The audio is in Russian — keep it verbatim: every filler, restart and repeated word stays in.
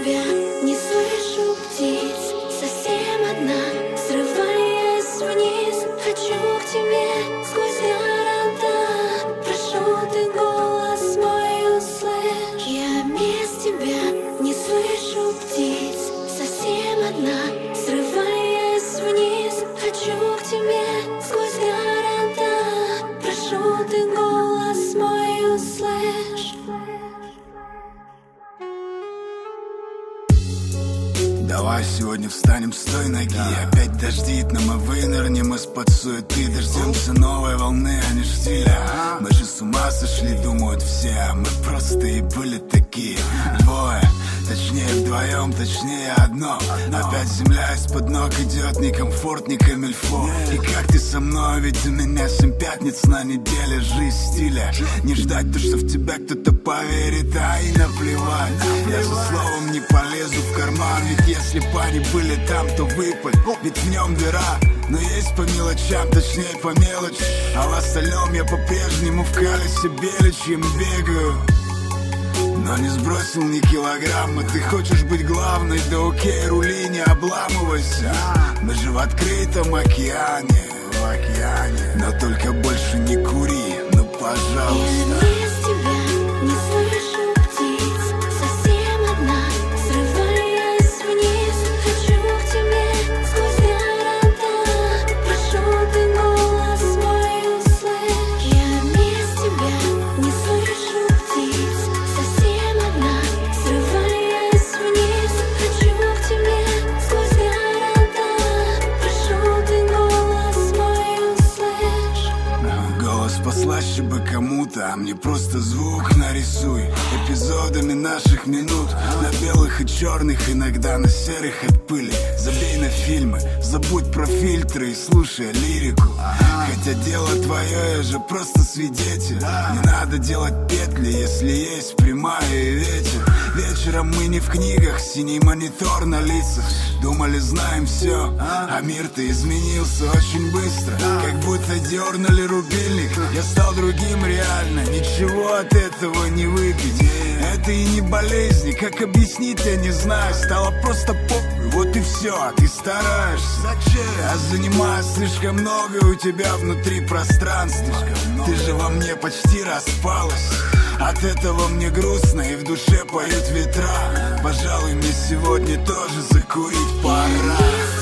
тебя не слышу птиц, совсем одна, срываясь вниз. Хочу к тебе сквозь города, прошу, ты голос мой услышь. Я без тебя не слышу птиц, совсем одна, срываясь вниз. Хочу к тебе сквозь города, прошу, ты голос мой услышь. Давай сегодня встанем с той ноги, да. Опять дождит, но мы вынырнем из-под суеты. Дождемся новой волны, а не штиля. ага. Мы же с ума сошли, думают все, а мы просто и были такие. Двое, точнее вдвоем, точнее одно, одно. Опять земля из-под ног идет, ни комфорт, ни камильфо. И как ты со мной, ведь у меня семь пятниц на неделе. Жизнь стиля, не ждать то, что в тебя кто-то поверит, а и наплевать. Я за словом не полезу в карман, ведь если б они были там, то выпаль, ведь в нем дыра. Но есть по мелочам, точнее по мелочи, а в остальном я по-прежнему в калисе беличьем бегаю. Но не сбросил ни килограмма. Ты хочешь быть главной, да окей, рули, не обламывайся. Мы же в открытом океане, в океане. Но только больше не кури, ну пожалуйста. Я без тебя не слышу птиц, совсем одна, срываясь вниз. Хочу к тебе сквозь города, прошу, ты голос мой услышь. Я без тебя не слышу птиц, совсем одна, срываясь вниз. Хочу к тебе сквозь города, прошу, ты голос мой услышь. Голос послаще бы кому-то, а мне просто звук нарисуй эпизодами наших минут, на белых и черных, иногда на серых от пыли. Забей на фильмы, забудь про фильтры и слушай лирику. Хотя дело твое, я же просто свидетель. Не надо делать петли, если есть прямая и ветер. Вечером мы не в книгах, синий монитор на лицах. Думали, знаем все, а мир-то изменился очень быстро. Как будто дернули рубильник, я стал другим реально. Ничего от этого не выпить, это и не болезни, как объяснить я не знаю. Стало просто поп, вот и все, а ты стараешься. Я занимаю слишком много у тебя внутри пространства. Ты же во мне почти распалась. От этого мне грустно и в душе поют ветра. Пожалуй, мне сегодня тоже закурить пора.